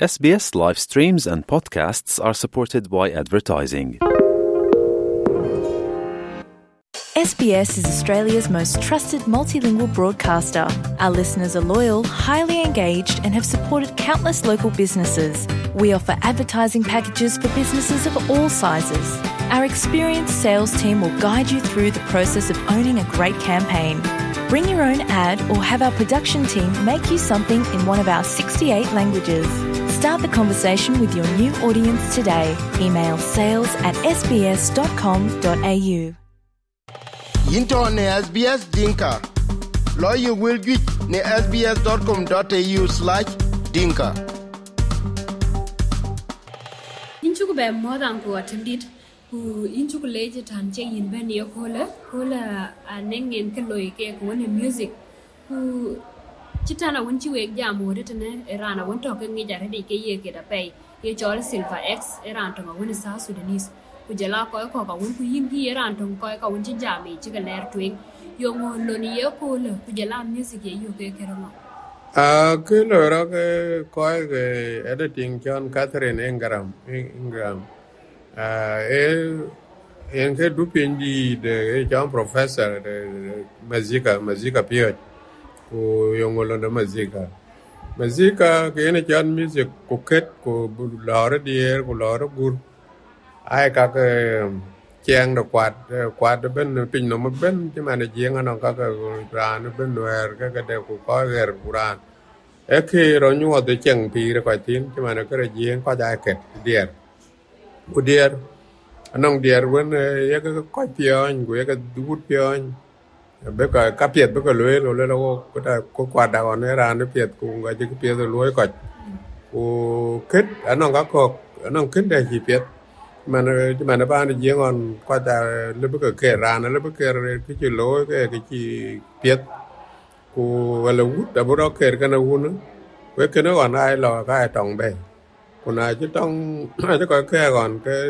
SBS live streams and podcasts are supported by advertising. SBS is Australia's most trusted multilingual broadcaster. Our listeners are loyal, highly engaged, and have supported countless local businesses. We offer advertising packages for businesses of all sizes. Our experienced sales team will guide you through the process of owning a great campaign. Bring your own ad or have our production team make you something in one of our 68 languages. Start the conversation with your new audience today. Email sales@sbs.com.au. Into ne SBS Dinka. Lawyer will get ne sbs.com.au/dinka. Inchuku be more than ko attended ku inchuku leje tanje yin ben yo kola anengen ke loike ko ne music ku chitana wonchi we jam wode ne erana won to ke ngi jare de ke ye ke da pay ye chol Silver X erana to won South Sudanese ku jela ko ka won ku yin bi erana to ko ka won chi jami chi ga ler twing yo ngo lo ni ye ko le ku jela music ye yo ke kerama ke lora ke ko ke editing John Catherine Ingram en ke du pindi de John professor de musica period ku yongolo na mazika ke ne John music ku ket ku lora dier ku lora gur ai ka ke cheng do kwat ben pin no ben ti mane jeng anon ka ke ran ben wer ka de ku ko ger kuran e ke ro nyu de cheng pi re ka tin ti mane ke jeng ka ja ke dier ku dier anon dier wen ye ka ko pion ku ye ka du pion be ka piet be ka le lo ko ta ko kwat da on ran piet ku ga ji piet lo ko ku ket anon ka ko anon ken de ji piet mà nó ban đi giếng on qua ta lấy bức kè ra nó lấy bức kè cái chữ lối cái chữ biết cô là út đã bữa đó kè cái nào út nữa với cái nó còn ai là cái trồng bè còn ai chứ trong chứ coi kè còn cái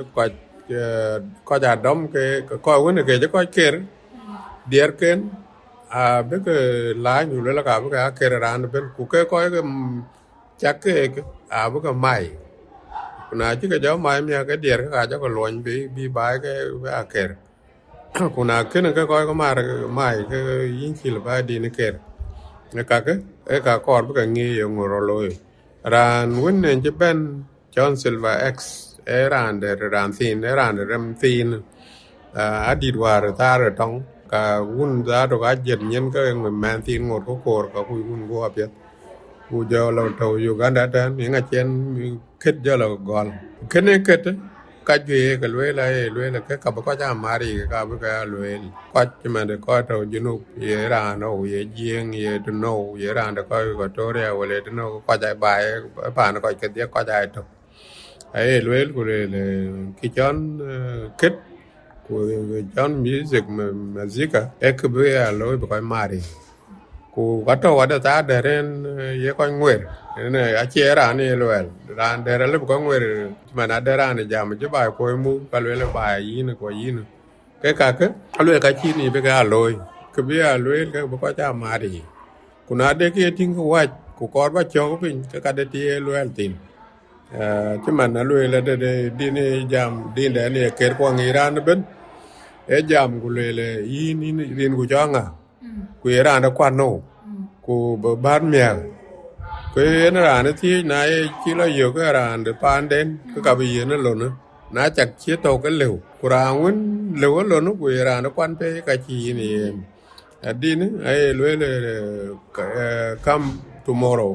coi già đóng cái coi quên được chứ coi kè điệt kè biết cái lá nhiều là cả bức kè ra nó bên cô cái coi cái chắc cái bức cái mày kuna chứ cái cháu mai mía cái điệt cái cháu có luồn bị bái cái kẹt kuna cái này cái coi có mai cái yến chi là bài đi nó kẹt cái cả con với cả nghi ở ngồi rồi ran vấn nên chứ bên John Silver X ran để ran tin ran để ram tin đi qua rồi ta rồi trong cả quân ra rồi cả dân nhân cái người man tin ngồi có cột cả quy quân qua biết u giờ là tàu Uganda đến những cái trên kết giờ là gòn cái này kết cái gì cái lối là cái cặp có cha mari cái cặp cái lối có chứ mà để coi tàu Junub ye ra nó ye giang ye to know ye ra để coi cái Victoria hoặc là to know có chạy bài nó coi cái tiếc có chạy tàu ấy lối của là cái chọn kết của chọn music mà zika cái bữa lối coi mari ku gato wada ta deren ye ko ngwer ne achera ni loel ran deren le ko ngwer mana deren jam je ba ko mu ka le ba yin ko yin ke ka ke alwe ka chi ni be ka loy ke bi alwe ke ko ta mari kuna de ke tin ko wa ku ko ba cho ko pin ke ka de ti loel tin ti man alwe le de di ni jam di de ni ke ko ngiran ben e jam ku le yin ni rin ku jonga ku era na kwano ku ban mia ku na ra na thi nai chi lo yo ka ran de pan den ku ka bi na lo na chak chi to ka lew ku ra ngun lew lo no ku era na kwan pe ka chi ni di ni ai lo le come tomorrow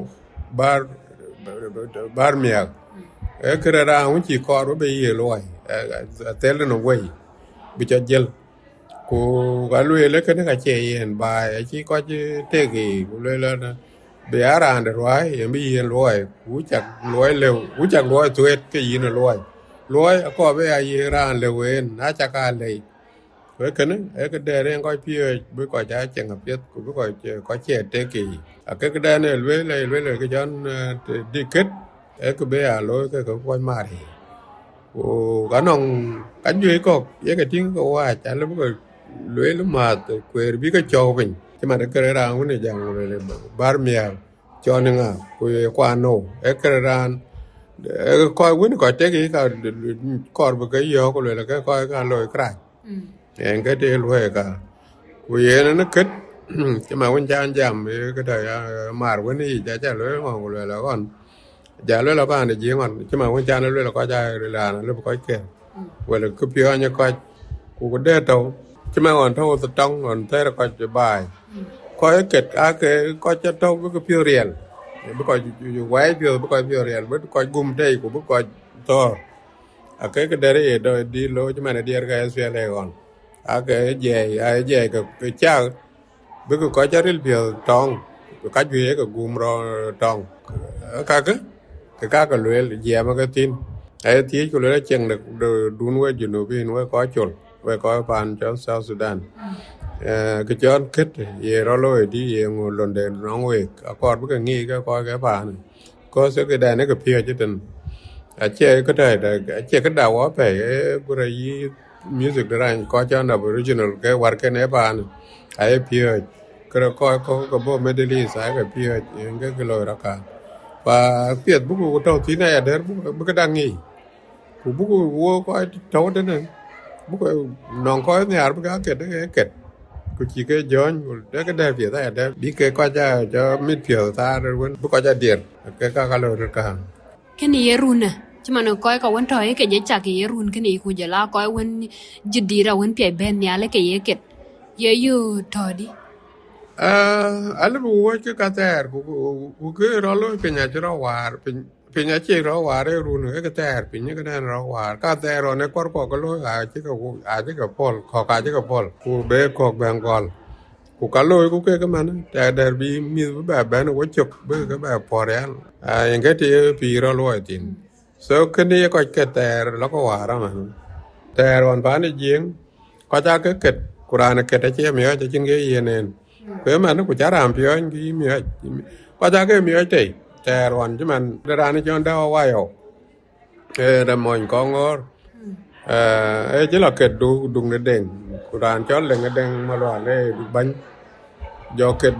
bar mia e ka ra ngun chi ko ro be ye lo ai tel no wei bi cha jel cô cái lối lấy cái này cái chế hiện bài chỉ có chứ thế gì cô lối lên bé ra được rồi em bị hiện lối cú chặt lối tuét cái gì nữa lối có bé ai ra lối quên nãy chắc cái này cái này cái đề này coi phía với coi trái chẳng hợp biết cũng với coi chế thế gì cái đề này lối cái chọn đi kết cái bé lối cái coi mà thì cô cái nòng cái gì có cái tiếng có ai chả lắm rồi lối mà queer bi ka chow pin ti ma de kre ra ngun jang le bar mia cho nên à quỳ qua nô cái ran coi quên coi cái coi một cái vô có là cái coi cái lôi cái này cái đây lôi cả quỳ nó kết chứ mà quên cha anh giảm cái thời mà quên đi chả lôi mà lôi là còn chả lôi là bạn để gì còn chứ mà quên cha nó lôi là coi cha là nó coi kia quỳ là cứ biểu như coi cũng có đeo đâu chứ mà còn thâu từ trong còn thế là coi bài coi kết cái coi cho đâu cái biểu riêng bữa coi quay biểu bữa coi biểu riêng bữa coi gum đây của bữa coi to cái đấy rồi đi lối chứ mà này đi cái xe này còn cái dễ cái cha bữa coi cho real biểu trong cái gì cái gum rồi trong cái lối dễ mà cái tin ấy thì cái lối chừng được đun qua chuyển đổi viên qua coi chuột qua coi bàn cho South Sudan cái chọn kết về đó lôi đi về ngồi lần để nó ngồi còn cái nghi cái coi cái bàn có số cái đàn nó cái phía chứ tình chơi cái đời chơi cái đầu á phải cái gì music ra coi cho nó original cái work cái này bàn ai phía cái coi có bộ medley sai cái phía cái lôi ra cả và phía bút của tàu tí này ở bút cái đang nghi của bút của coi tàu đến này bút non coi nhà bút cái kết chỉ cái giòn cái đẹp việt ta đẹp đi cái coi cho mít phiểu ta rồi vẫn coi cho điện cái lối được cả cái này run à chứ mà nó coi có vấn thôi cái gì chả cái run cái này cũng giờ là coi vấn chỉ đi ra vấn phải bên nhà lấy cái gì kết yêu thôi đi anh bố cái cái tẻ của cái đó lối bên nhà cho nó hòa bên nhà chơi nó hòa đấy run cái tẻ bên nhà cái này nó hòa cái tẻ rồi nó có cái lối chứ cái Paul khó cái chứ cái Paul của bé của Bengal của cái lối của cái mà nó để bị mình với bà nó quá chụp với cái bà Paul đấy những cái thì phi ra lối tin so cái này có cái tẻ nó có hòa ra mà tẻ rồi bán đi giếng có cha cái kết của ra nó kết chứ mình cho chính cái gì này cái mà nó cũng chả làm phiền cái mình có cha cái mình ấy tè rồi chứ mình ra nó cho đâu quay hậu để mọi con ngó chỉ là kết đùng để đèn của đàn chó lên cái đèn mà loạn đây bánh do kết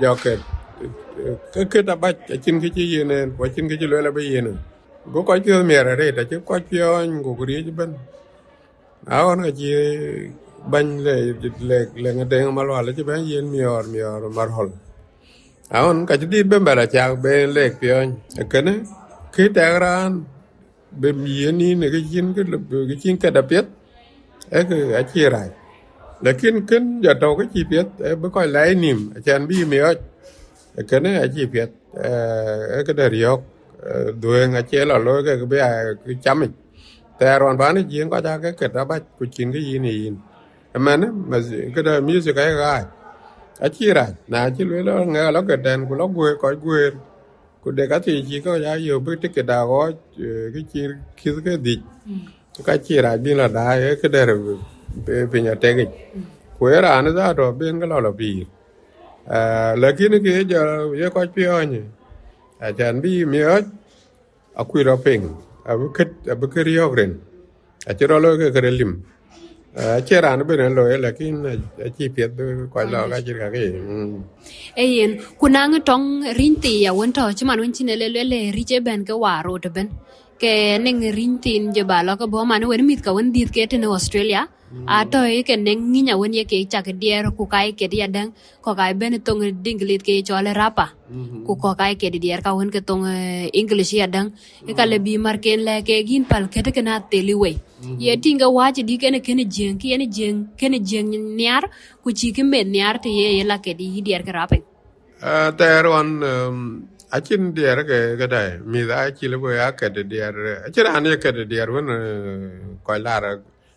cái kết đã bắt chín cái gì này qua chín cái lưỡi là bây giờ này có coi chưa mẹ ở đây chứ coi chưa anh của cái gì bên áo nó chỉ bánh lên cái đèn mà loạn là chứ bánh gì miò mà hol anh cái gì bên bà là chào bên lệ pion cái này khi ta ra bên miền này cái chín cái đặc biệt cái chia ra lakin kan giờ đầu cái chi biết bữa coi lấy niệm chân bi miệt cái này chi biết cái đời học đuôi ngay chế là lối cái bây giờ cái chấm mìnhแต่รอนบ้านนี่ยิงก็จะcái kết đã bắt của chín cái gì này mà nó mà cái đời music cái chỉ ra nãy chỉ lối nghe nó cái đàn của nó quê coi quê của để cái thì chỉ có giá nhiều biết cái đào có cái chi cái gì cái chỉ ra bên là đài cái đời bên nhà tây quê ra nó ra rồi bên cái là bì lakin cái giờ coi pio nhỉ chân bi miệt quê ra ping abu keriok ren achiro lo ke kerelim chera no ben lo lakin chi piet ko lo ga chi ga ke eyen kunang tong rinti ya wonto chuma non chinele le rije ben ke waro to ben ke neng rintin je ba lo ko bo man wen mit ka won dit ke te no Australia ato e ke neng nginya won ye ke chak dier ku kai ke dia dang ko kai ben tong dinglit ke chole rapa ku ko kai ke dier ka won ke tong English ya dang e ka le bi marken le ke gin pal ke te na teliwe ye tinga waji di ken jeng ki ene jeng niar ku chi ke men niar te ye la ke di dier ke rapa teron achin dier ke dai mi da chi le bo ya ke dier achira ne ke dier won ko lara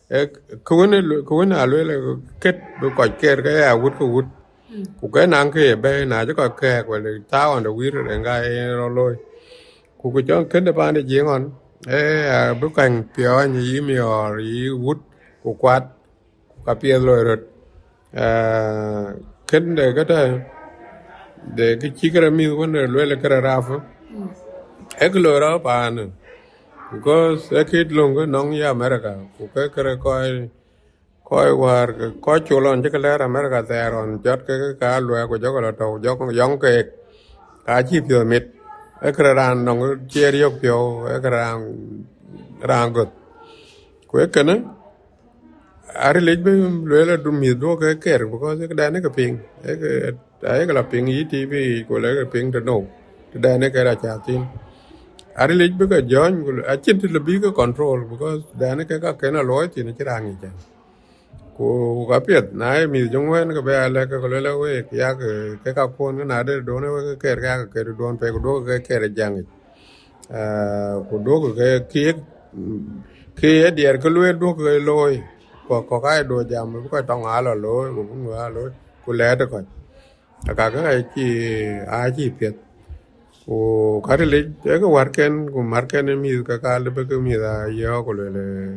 kuwen alo le kết coi kết cái wut ku cái nang ke be na cho coi ke ko le tao on the wir le ngai ro loi ku cho kết de ba de jing on bu kan pio ni mi or yi wut ku kwat ka pio loi rot kết de cái de cái chi kra mi won le le kra rafu lo ra pa na because a kid longer nong ya America ku ke kre koi war ko cholon je kala America there on jot ke ka lwa ko jogo to jok yong ke ka chi pyo mit e kran nong che rio pyo e kran got ko e kana ari lej be le dum mi do ka ker because ka da ne ka ping e ka la ping yi tv ko le ka ping to no da ne ka ra cha tin ari lej be ka jon ko a chin le bi ka control because da ne ka na loy tin chi rang ni cha ko ka pet na mi jong wen ka be le ka le we ya ka kon na de do ne ka ker ka don pe ko do ka ker jang ko do ka ki dier ko le do ka loy ko ka do jam ko tong a lo loy ko ngwa loy ko le de ko ka chi pet ko ka le ka war ken mi ka le be ko mi da yo ko le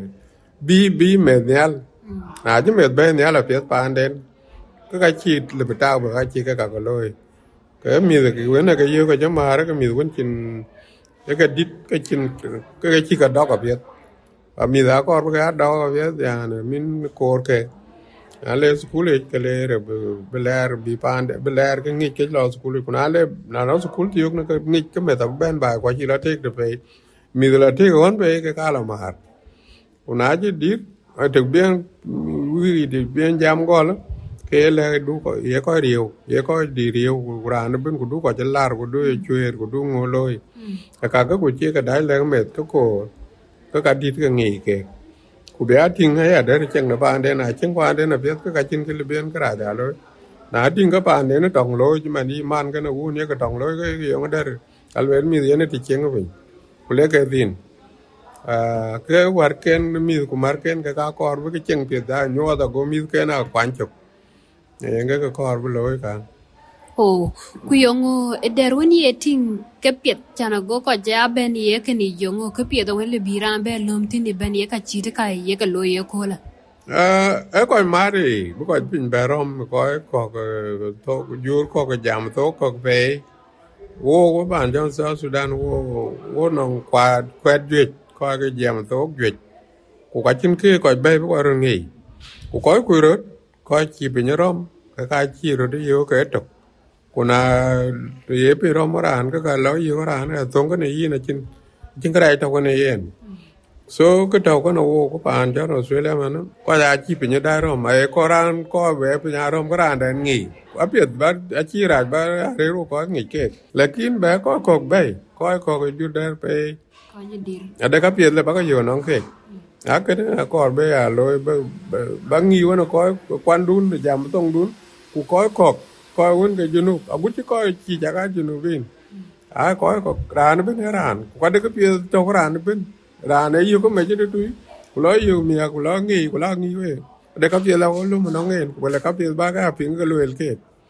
bi me nyal na ji me be nyal a pet pan den ka chi le be ta ba ka chi ka ko loy ka mi da ki wen ka yo ka jama ra ka mi wen chin ka dit ka chin ka chi ka do ka pet mi da ko ba do ka pet ya ne min ko ke ale school ke le beler bi pan beler ke ngi ke lo school ku na le na no school ti yok na ke ngi ke me ta ben ba ko chi la tek de pe mi da la tek on pe ke ka la mar ku na ji dit a tek bien wi di bien jam go la ke le du ko ye ko di riu ku ra na ben ku du ko ja lar ku du chue ku du ngo loi ka ku chi ka dai le me ko ka dit ke ngi ke ku be ating ha ya der cheng na ban de na cheng ban de na pet ka chin ke le bien ka ra ja lo na ting ka ban de na tong lo chi ma ni man ka na u ne ka tong lo ke yo ma der al wer mi de ne ti cheng ko ku le ke din ke war ken mi ku mar ken ka kor bu ke cheng pet da nyo da go mi ke na kwan chok e nga ka kor bu lo ka ku yongo der woni eting ke pet chana go ko ja ben ye ke ni yongo ke pet o le biran be lom tin ni ben ye ka chi te kai ye ka lo ye ko la e ko mari bu ko pin berom ko to jur ko jam to ko pe wo ban jon sa Sudan wo non kwat jwet ko ke jam to jwet ku ka chin ke ko be ko ro ngi ku rot ko chi pin rom ka chi ro de yo ke to kuna ye pe rom ran ka lo yo ran tong ka ne yi na chin ka dai to ko ne yen so ka to ko no ko pan jo Australia man ko da chi pin da rom ai ko ran ko be pin rom ko ran dan ngi a pet ba a chi ra ba re ro ko ngi ke lakin ba ko be ko ju da pe ko ni dir a da ka pet le ba ka yo non ke a ke na ko be a lo ba ngi wo no ko kwan dun jam tong dun ku ko won ke junu a gu chi ko chi ja ga junu bin a ko ran ben ran ko de ka pet to ran ben ran e yu ko me je tu ku lo yu mi ku lo ngi we de ka pet la wo lu mo no ngen ku le ka pet ba ga pin ga lo el ke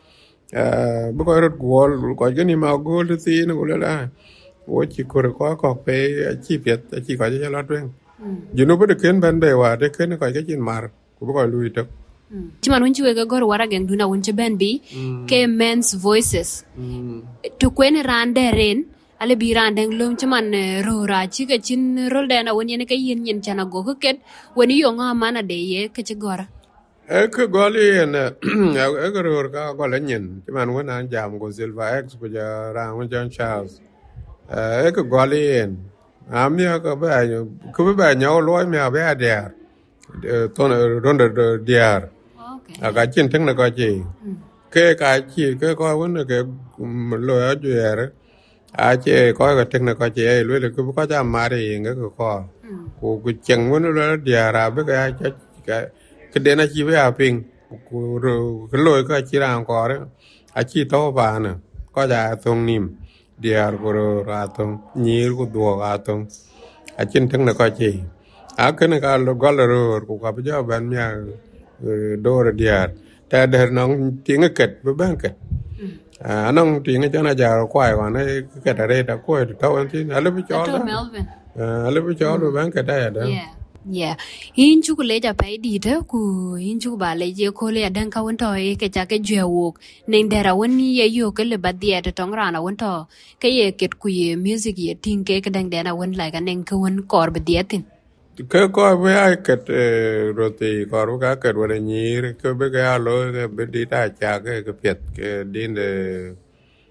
bu ko rot gol ko je ni ma gol ti no le la wo chi ko pe chi pet chi ko je la twen junu be de ken ben be wa de ken ko ke chin mar ku bu ko lu to Chiman wunchi wega gor wara geng duna wunchi ben bi ke men's voices to kwen rande ren ale bi rande lom chiman ro ra chi ke chin rol dana woni ne ke yin yin chana go ket woni yo nga mana de ye ke chi gora ke goli en ro ka go le nyin chiman wona jam go Silva X ko ja ra won John Charles ke goli en amia ka ba nyaw loy me ba der ton ronda der aga chin thing na ko chi ke ka chi ke ko won ke lo a ju er a che ko ga thing na ko chi e lo le ko ja ma re nga ko cheng won lo dia ra be ka ke de na chi be a ping ku lo ko chi ra ko re a chi to ba na ko ja tong nim dia ko ra tong ni ko do ga tong a chin thing na ko chi a ke na ka lo gol ro ko ka ba ja ban mya do ra diar ta der nong ting ket be ban ket anong ting cha na ja kwai wa ne ke ta re ta ko ta wan tin ale bi cho ale bi cho do ban ket da yeah in chu le ja pai di ta ku in chu ba le je ko le dan ka won to e ke cha ke je wo nen dera won ye yo ke le ba dia ta tong ra na won to ke ye ket ku ye music ye ting ke dang dena won la ka nen ka won kor ba dia tin ke ko be ai ket roti kor ka ket wa ni ke be ga lo be di ta cha ke pet ke din de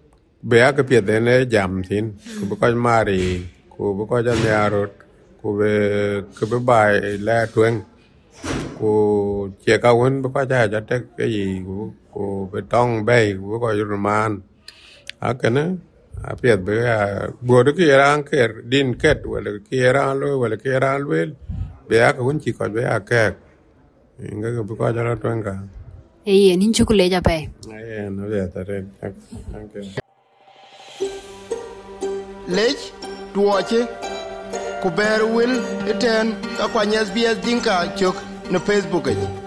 be ak pie dene jam tin ku ko mari ku ko ja nyarot ku be bai la twen ku che ka won ko ja tek cái gì ku be tong bay ku ko roman akene a pie be bo de ki ran ker din ket wala ki ran lo wala ki ran wel be ak won chi ko be ak nga ko ja twen ka nin chu le ja pe no ya tare thank you lech tuoche ku ber wil iten ka kwa SBS Dinka chok na Facebook